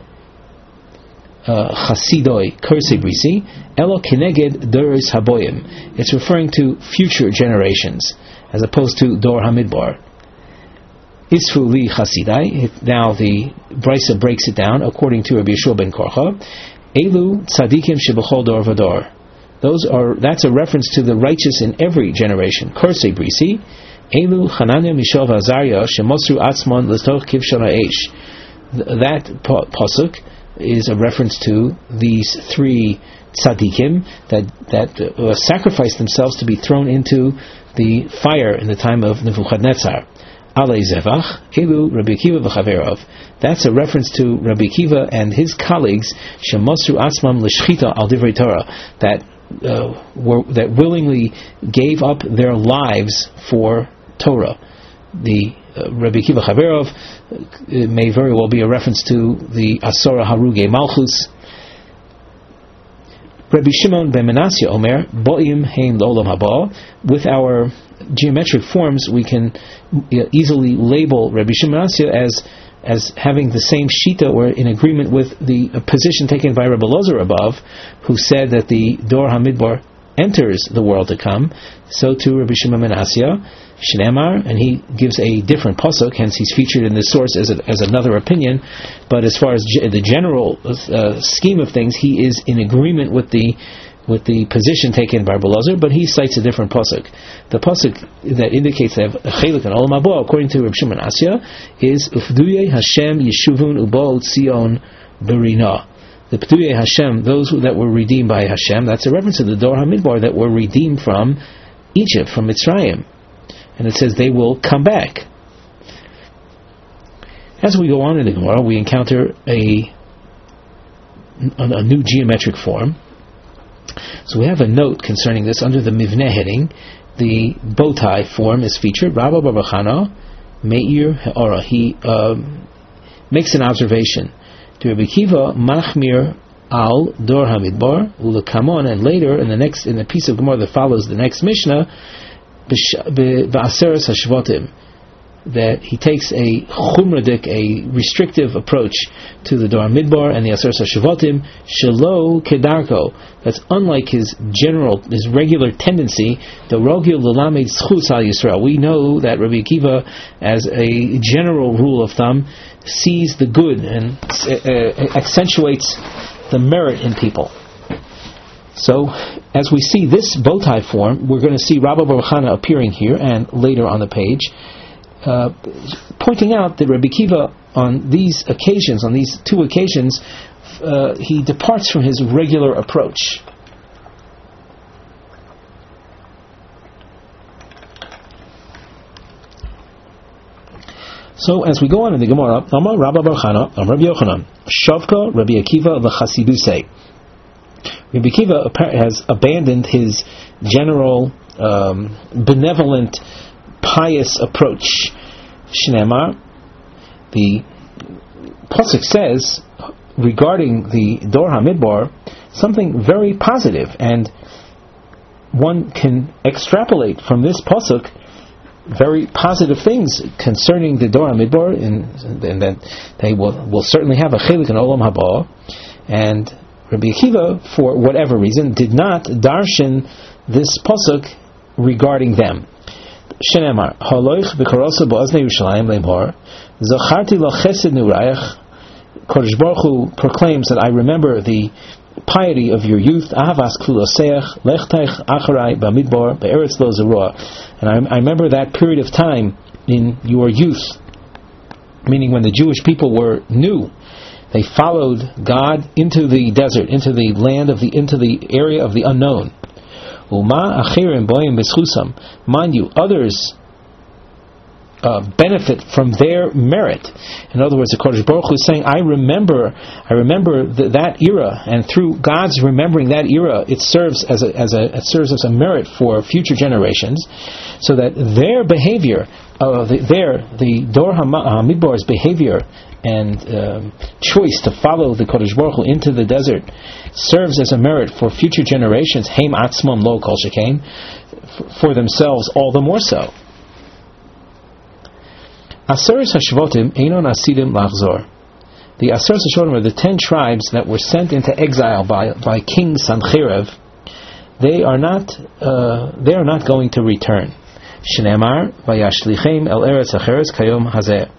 Chasidoi Kursei Brisi, Elo Keneged Doros Haboyim. It's referring to future generations, as opposed to Dor HaMidbar. Isfu li Chasidai. Now the Brisa breaks it down according to Rabbi Yeshua ben Korcha. Elu Tzadikim Shebechol Dor Vador. Those are that's a reference to the righteous in every generation. Kursei Brisi. Elu Hanania Mishael Azariah Shemosru Atzmon L'Toch Kivshon Ha'esh. That pasuk is a reference to these three tzaddikim that that uh, sacrificed themselves to be thrown into the fire in the time of Nebuchadnezzar. Alei Zevach, Elu Rabbi Akiva v'chaverov. That's a reference to Rabbi Akiva and his colleagues, Shemosru Atzmam L'Shchita Al Divrei Torah, that uh, were that willingly gave up their lives for Torah. The uh, Rabbi Akiva Chaverov it may very well be a reference to the Asora Haruge Malchus. Rabbi Shimon ben Menashe Omer, Bo'im Hein L'Olam Haba. With our geometric forms, we can easily label Rabbi Shimon ben Menashe as as having the same shita or in agreement with the position taken by Rabbi Elazar above, who said that the Dor HaMidbar enters the world to come. So too Rabbi Shimon ben Menashe, Shneimar, and he gives a different pasuk, hence he's featured in this source as a, as another opinion. But as far as ge- the general uh, scheme of things, he is in agreement with the with the position taken by Rabbi Elazar, but he cites a different pasuk. The pasuk that indicates they have a chelik and olam haba, according to Rabbi Shimon ben Menashe, is Ufduye Hashem Yeshuvun Ubo Tzion Berina. The P'duye Hashem, those who, that were redeemed by Hashem, that's a reference to the Dor HaMidbar that were redeemed from Egypt, from Mitzrayim. And it says they will come back. As we go on in the Gemara, we encounter a, a, a new geometric form. So we have a note concerning this under the Mivneh heading. The bow tie form is featured. Rabba Bar Chana Meir He'ora. He um, makes an observation. To Rabbi Akiva, Machmir al Dor HaMidbar Ulakamon, and later in the next in the piece of Gemara that follows the next Mishnah, Ba'aseres Hashvatim, that he takes a chumradik, a restrictive approach to the Dor HaMidbar and the Aseres Hashvatim, Shelo Kedarko. That's unlike his general, his regular tendency. The Rogil L'Lamed Zchus Al Yisrael. We know that Rabbi Akiva, as a general rule of thumb, sees the good and uh, accentuates the merit in people. So, as we see this bow tie form, we're going to see Rabbi Baruch Hana appearing here and later on the page, uh, pointing out that Rabbi Akiva, on these occasions, on these two occasions, uh, he departs from his regular approach. So, as we go on in the Gemara, Amar Rabbi Baruch Hana, Amar Rabbi Yochanan, Shavka Rabbi Akiva v'chasidusei. Rabbi Akiva has abandoned his general, um, benevolent, pious approach. Shneimar, the pasuk says regarding the Dor HaMidbar something very positive, and one can extrapolate from this pasuk very positive things concerning the Dor HaMidbar, and, and that they will, will certainly have a chelik in Olam Haba. And Rabbi Akiva, for whatever reason, did not darshan this pasuk regarding them. Shenemar haloich v'karosa ba'oznei Yerushalayim leimor zacharti lo chesed nurayach. Kodesh Baruch Hu proclaims that I remember the piety of your youth. Ahavas kuloseach lechteich acharai b'midbar be'eretz lo zerua. And I, I remember that period of time in your youth, meaning when the Jewish people were new. They followed God into the desert, into the land of the, into the area of the unknown. Uma achirim boyim b'schusam. Mind you, others uh, benefit from their merit. In other words, the Kodesh Baruch Hu is saying, I remember, I remember th- that era, and through God's remembering that era, it serves as a, as a, it serves as a merit for future generations, so that their behavior, uh, the, their the Dor HaMidbar's behavior and um, choice to follow the Kodesh Baruch Hu into the desert serves as a merit for future generations. Heim atzmam lo kol shekain, for themselves all the more so. Aseres hashvotim einon asidim lachzor. The Aseres hashvotim are the ten tribes that were sent into exile by by King Sancheriv. They are not uh, they are not going to return. Shneimar vayashlichem el eretz acheres kayom hazeh.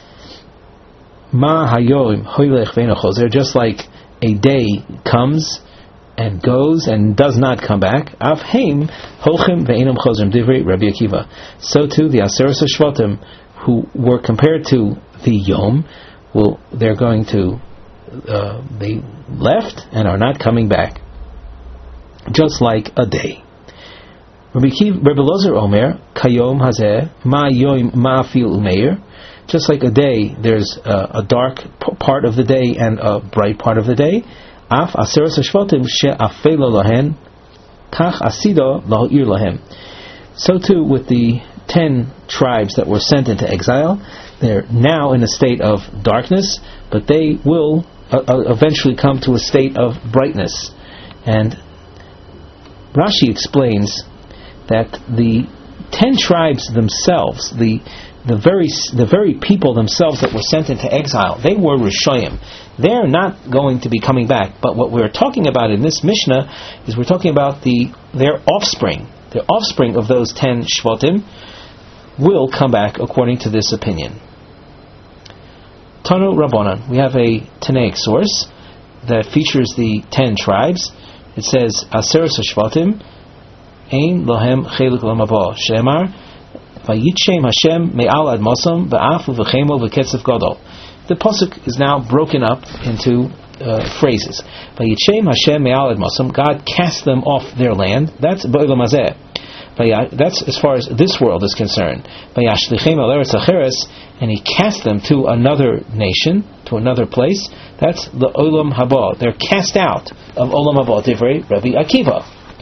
Ma hayorim hoylech ve'nochozer, just like a day comes and goes and does not come back. Av heim holchem ve'enam chozrim divrei Rabbi Akiva. So too the Aseres HaShvatim, who were compared to the Yom, will they're going to uh, they left and are not coming back, just like a day. Rabbi Lozer Omer kayom hazeh ma yom ma fil umeir. Just like a day, there's a, a dark p- part of the day and a bright part of the day. Af aseres hashvatim she'afelo lahen, kach asido la'ir lahem. So too with the ten tribes that were sent into exile, they're now in a state of darkness, but they will uh, uh, eventually come to a state of brightness. And Rashi explains that the ten tribes themselves, the The very the very people themselves that were sent into exile, they were Rishayim. They're not going to be coming back. But what we're talking about in this Mishnah is we're talking about the their offspring. The offspring of those ten Shvatim will come back according to this opinion. Tanu Rabbanan. We have a Tanaic source that features the ten tribes. It says, Aseres HaShvatim Ein Lohem Chelik Lamabo Shemar Vayitchem Hashem Me'al Ad Mosam Va'afu V'chemo V'ketzav Gadol. The pasuk is now broken up into uh, phrases. Vayitchem Hashem Me'al Ad Mosam. God cast them off their land. That's Ba'olam Hazeh. That's as far as this world is concerned. Vayashlichem Al Eretz Acheres, and He cast them to another nation, to another place. That's the Olam Haba. They're cast out of Olam Haba. Divrei Rabbi Akiva.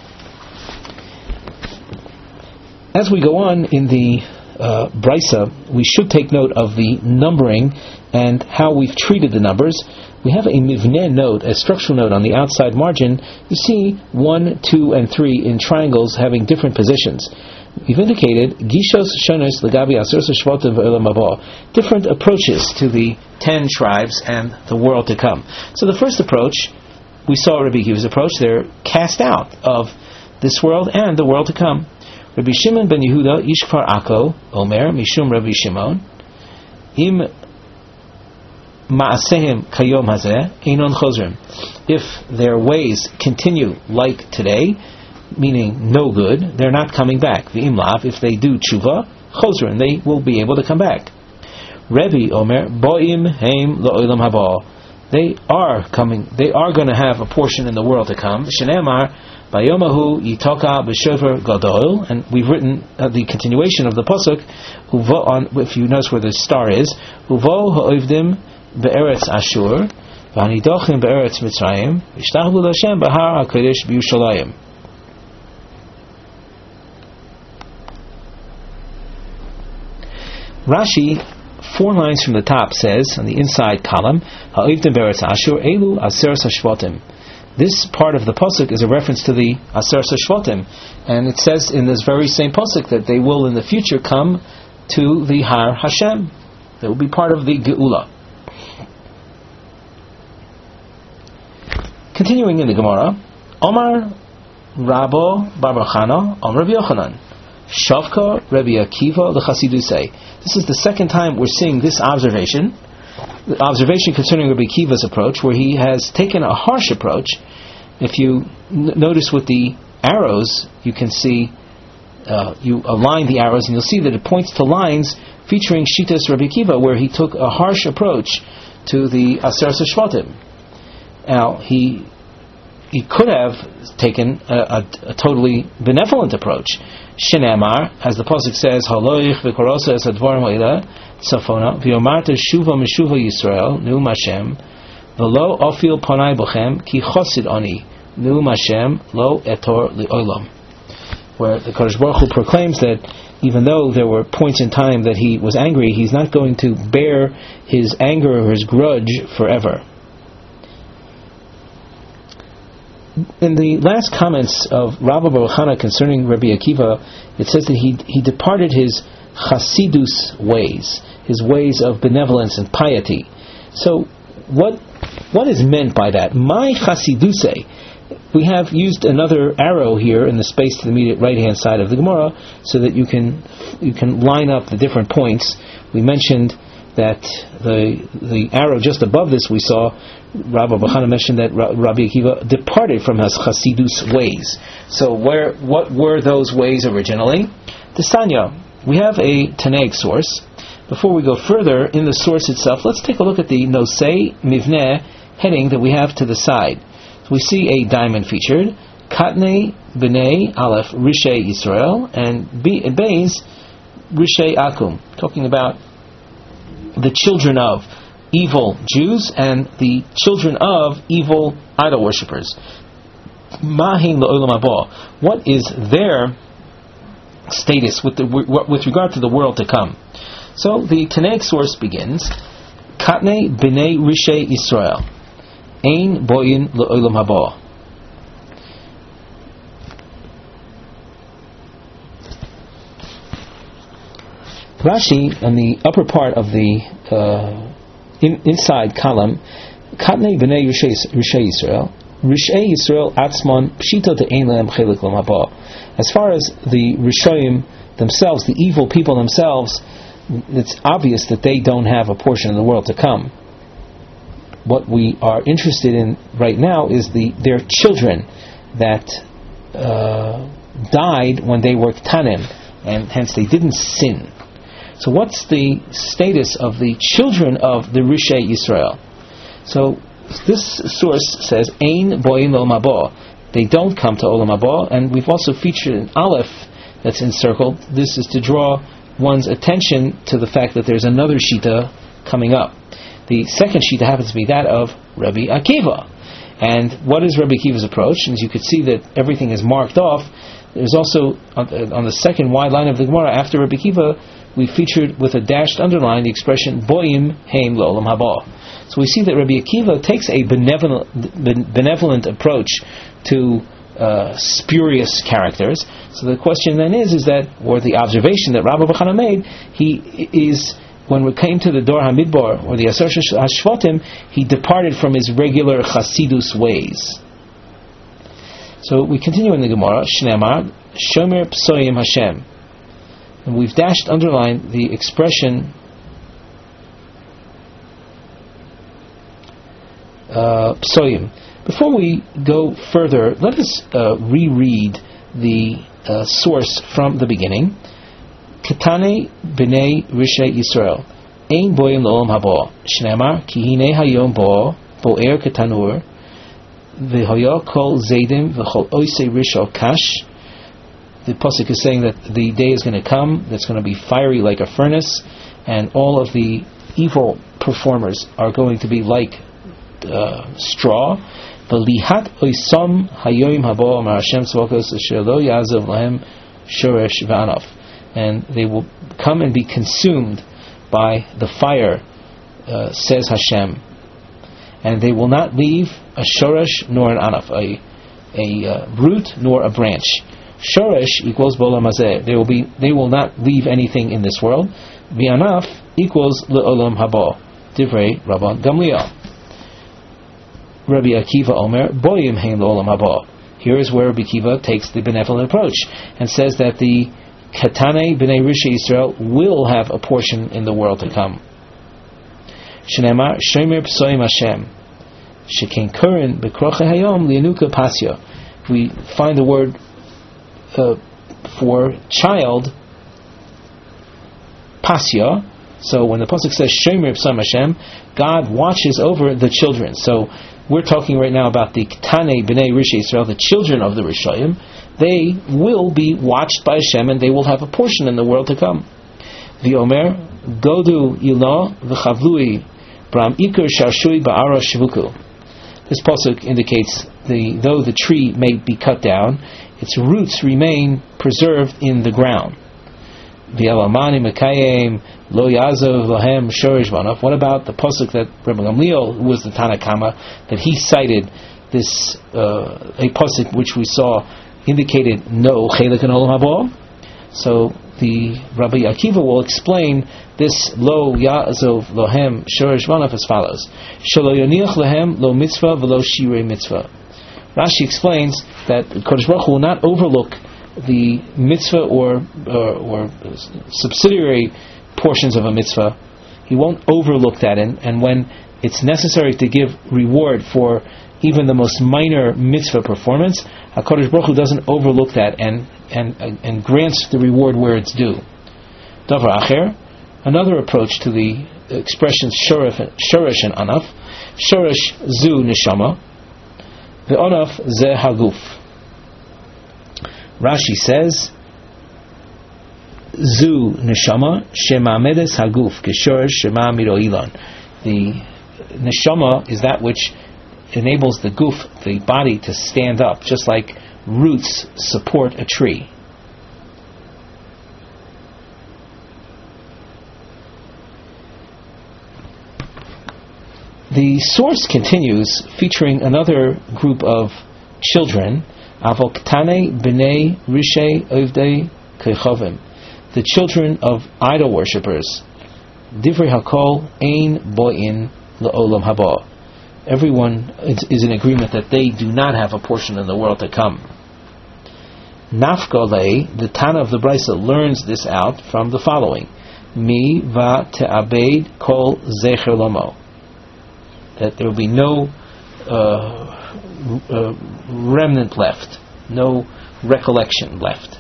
As we go on in the uh, Brisa, we should take note of the numbering and how we've treated the numbers. We have a mivneh note, a structural note on the outside margin. You see one, two, and three in triangles having different positions. We've indicated gishos shonos legabi aseres hashvatim ve'olam haba, different approaches to the ten tribes and the world to come. So the first approach, we saw Rabbi Akiva's approach. They're cast out of this world and the world to come. Rabbi Shimon ben Yehuda, Ish Kfar Akko, Omer, Mishum Rabbi Shimon, Im ma'asehem kayom hazeh einon chozrim. If their ways continue like today, meaning no good, they're not coming back. V'im lav, if they do tshuva, chozrim, they will be able to come back. Rebbe Omer, boim heim la'olam haba. They are coming, they are going to have a portion in the world to come. Shenemar, bayomahu yitoka b'shofar gadol, and we've written uh, the continuation of the pasuk. Uvo on, if you notice where the star is, uvo ha'ovdim be'eretz Ashur, v'hanidochim be'eretz Mitzrayim, v'shtachlu l'Hashem b'har ha'kodesh b'Yushalayim. Rashi, four lines from the top, says on the inside column, ha'ovdim be'eretz Ashur elu aseres hashvatim. This part of the pasuk is a reference to the Aseres HaShvatim, and it says in this very same pasuk that they will in the future come to the Har Hashem. They will be part of the Geula. Continuing in the Gemara, Omar Rabbo Bar Bar Chana, Omar Rabbi Yochanan, Shavka Rabbi Akiva l'Chasidusei. This is the second time we're seeing this observation. The observation concerning Rabbi Akiva's approach, where he has taken a harsh approach. If you n- notice with the arrows, you can see, uh, you align the arrows and you'll see that it points to lines featuring Shitas Rabbi Akiva, where he took a harsh approach to the Aseres HaShvatim. Now, he he could have taken a, a, a totally benevolent approach. Shenamar, as the pasuk says, Haloich v'korosa es advarim ha'ila Safona, v'yomarta shuva meshuva Yisrael, nu Mashem, v'lo ofil panai bochem, ki chosid ani, nu Mashem, lo etor li'olam. Where the Kadosh Baruch Hu proclaims that even though there were points in time that he was angry, he's not going to bear his anger or his grudge forever. In the last comments of Rabbi Bar Chana concerning Rabbi Akiva, it says that he he departed his Chasidus ways, his ways of benevolence and piety. So, what what is meant by that? My Chasiduse. We have used another arrow here in the space to the immediate right hand side of the Gemara, so that you can you can line up the different points. We mentioned that the the arrow just above this, we saw Rabbi Bar Chana mentioned that Rabbi Akiva departed from his Chasidus ways. So where what were those ways originally? The Sanya. We have a Tanaic source. Before we go further in the source itself, let's take a look at the Nosei Mivneh heading that we have to the side. So we see a diamond featured, Katnei B'nei Aleph Rishei Yisrael, and Beis Rishei Akum, talking about the children of evil Jews and the children of evil idol worshippers. Mahim L'Olam Haba. What is their status with the with regard to the world to come? So the Tanaic source begins, Katnei B'nei Rishei Yisrael, Ein Boyin L'Olam Haba. Rashi, on the upper part of the uh, in, inside column, Katnei B'nei Rishei Yisrael, Rishei Yisrael Atzmon Pshita De'ein Lehem Chelik L'Olam Haba. As far as the Rishoyim themselves, the evil people themselves, it's obvious that they don't have a portion of the world to come. What we are interested in right now is the their children that uh, died when they were Ktanim, and hence they didn't sin. So what's the status of the children of the Rishei Yisrael? So this source says, Ein Boyin L'Olam Haba. They don't come to Olam Haba, and we've also featured an Aleph that's encircled. This is to draw one's attention to the fact that there's another Shita coming up. The second Shita happens to be that of Rabbi Akiva. And what is Rabbi Akiva's approach? And as you could see that everything is marked off, there's also, on the second wide line of the Gemara, after Rabbi Akiva, we featured with a dashed underline the expression Boim Heim L'Olam Haba. So we see that Rabbi Akiva takes a benevolent, benevolent approach to uh, spurious characters. So the question then is, is that, or the observation that Rabbi Bar Chana made, he is, when we came to the Dor HaMidbar, or the Aseres HaShvatim, he departed from his regular Chasidus ways. So we continue in the Gemara, Shneimar, Shomer Psoyim Hashem. And we've dashed, underlined the expression uh, Psoim. Before we go further, let us uh, reread the uh, source from the beginning. Ketane b'nei Rishei Yisrael ein boyim l'olam haba shneimar ki hinei hayom bo bo'er ketanur v'hoya kol zaydim v'chol oisei rishol kash. The pasuk is saying that the day is going to come that's going to be fiery like a furnace, and all of the evil performers are going to be like uh, straw. V'lihat oisam hayoim haba amar Hashem tzvokos asher lo yazav lahem shoresh v'anaf, and they will come and be consumed by the fire, uh, says Hashem, and they will not leave a shoresh nor an anaf, a a uh, root nor a branch. Shoresh equals bolam hazeh. They will be. They will not leave anything in this world. V'anaf equals le'olam haba. Divrei Rabban Gamliel. Rabbi Akiva Omer boyim hein le'olam haba. Here is where Rabbi Akiva takes the benevolent approach and says that the Katane b'nei Rishei Yisrael will have a portion in the world to come. Shneimar shomer psoim Hashem shekein kurin b'kroche hayom lianuka pasya. We find the word uh, for child pasya. So when the pasuk says shomer psoim Hashem, God watches over the children. So we're talking right now about the Katane b'nei Rishei Yisrael, the children of the Rishayim. They will be watched by Hashem, and they will have a portion in the world to come. V'omer godu ilah v'chavlui bram ikur sharshui ba'ara shivuku. This pasuk indicates the though the tree may be cut down, its roots remain preserved in the ground. V'alamani mekayim lo yazov lahem shorish v'anaf. What about the pasuk that Rabbi Gamliel, who was the Tanakama, that he cited this uh, a pasuk which we saw indicated no chelik and olam haba? So the Rabbi Akiva will explain this lo ya'azov lohem shorish v'anaf as follows: shelo yoniach lohem lo mitzvah v'lo shirei mitzvah. Rashi explains that Kodesh Baruch Hu will not overlook the mitzvah or, or or subsidiary portions of a mitzvah. He won't overlook that, and, and when it's necessary to give reward for even the most minor mitzvah performance, HaKadosh Baruch Hu doesn't overlook that and, and, and grants the reward where it's due. Davar Acher, another approach to the expressions shoresh and anaf. Shoresh zu neshama, the anaf ze haguf. Rashi says, zu neshama shema medes haguf keshoresh shema miro ilan. The neshama is that which enables the guf, the body, to stand up, just like roots support a tree. The source continues, featuring another group of children, Avoktane b'nei Rishei Ovdei Kechovim, the children of idol worshippers. Divrei Hakol ein boin le'olam haba. Everyone is, is in agreement that they do not have a portion in the world to come. Nafkale, the Tana of the Brisa, learns this out from the following: Mi va te'abed kol zecher lomo. That there will be no uh, uh, remnant left, no recollection left.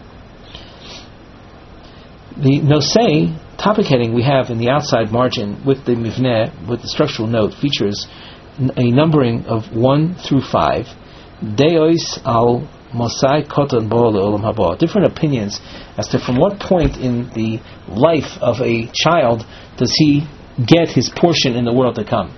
The nosei topic heading we have in the outside margin with the mivneh, with the structural note, features a numbering of one through five. Deos al mosai koton bo le'olam haba. Different opinions as to from what point in the life of a child does he get his portion in the world to come.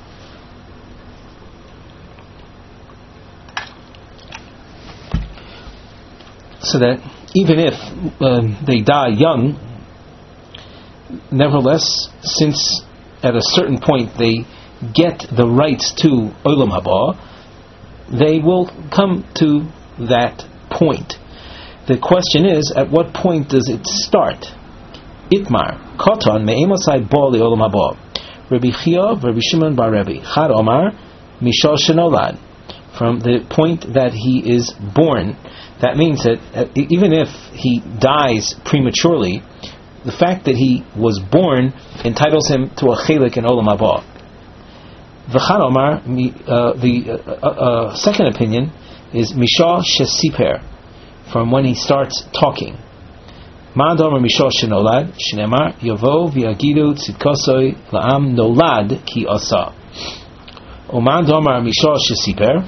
So that even if um, they die young, nevertheless, since at a certain point they get the rights to Olam Haba, they will come to that point. The question is, at what point does it start? Itmar Koton me'emosai bo le'olam haba. Rabbi Chia, Rabbi Shimon bar Rebbe, Chad Omar Mishal Shenolad. From the point that he is born, that means that even if he dies prematurely, the fact that he was born entitles him to a chelik in Olam Haba. V'chan Omar, uh, the uh, uh, second opinion is Mishah Shesiper, from when he starts talking. Ma'ad Omar Mishah Shenolad, Shneimar, Yovo v'yagidu tzidkosoi la'am nolad ki asa. Ma'ad Omar Mishah Shesiper,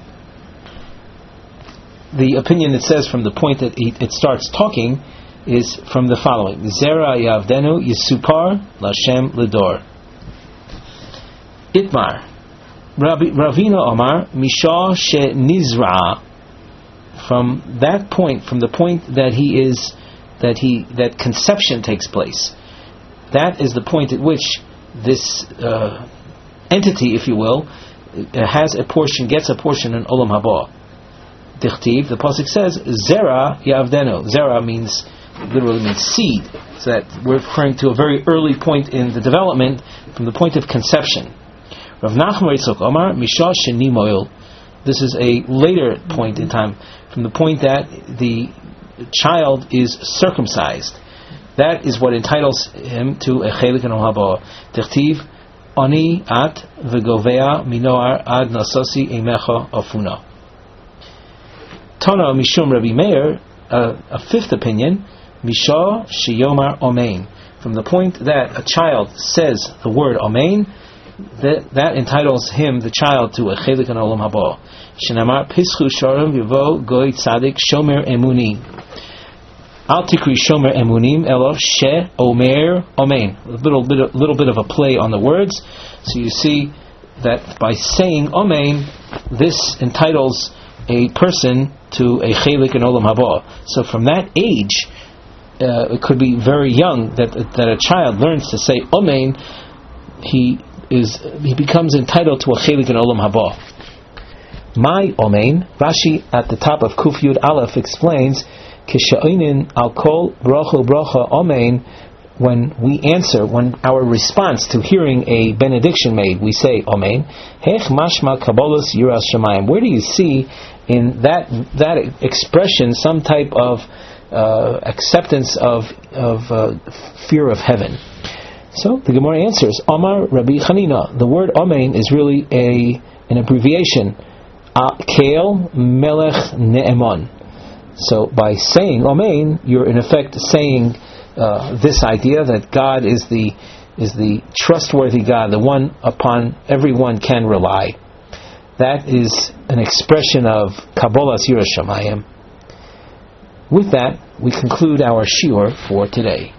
the opinion that says from the point that it starts talking is from the following: Zera Yavdenu Yisupar Lashem Lidor. Itmar Ravina Omar Mishah She Nizra, from that point, from the point that he is that he that conception takes place. That is the point at which this uh, entity, if you will, has a portion, gets a portion in Olam Haba. Dichtiv, the pasuk says, Zera Yavdenu. Zera means, literally means seed. So that we're referring to a very early point in the development, from the point of conception. Rav Nachman Yitzchak Omar Mishah Sheni Moil. This is a later point in time, from the point that the child is circumcised. That is what entitles him to a chelik in Olam Haba. Dichtiv, Ani at v'govea minoar ad nasasi emecha afuna. Tana Mishum Rabbi Meir, uh, a fifth opinion, Mishah Sheyomar Omein, from the point that a child says the word Omein, that, that entitles him, the child, to a chelik in Olam Haba. Shenamar Pischu Sharim Yivo Goy Tzadik Shomer Emuni. Al Tikri Shomer Emunim Elo She Omer Omein. A little bit, of, little bit of a play on the words. So you see that by saying Omein, this entitles a person to a chelik in Olam Haba. So from that age, uh, it could be very young that that a child learns to say Omein. He is he becomes entitled to a chelik in Olam Haba. My Omein, Rashi at the top of Kuf Yud Aleph explains, Kishainin al kol bracha bracha Omein. When we answer, when our response to hearing a benediction made, we say Omein. Hech mashma kabbalas yiras shamayim. Where do you see in that that expression some type of uh, acceptance of of uh, fear of heaven? So the Gemara answers, Omar Rabbi Chanina. The word Omein is really a an abbreviation. Kael Melech Ne'eman. So by saying Omein, you're in effect saying uh, this idea that God is the is the trustworthy God, the one upon everyone can rely. That is an expression of Kabbalas Yiras Shamayim. With that, we conclude our shiur for today.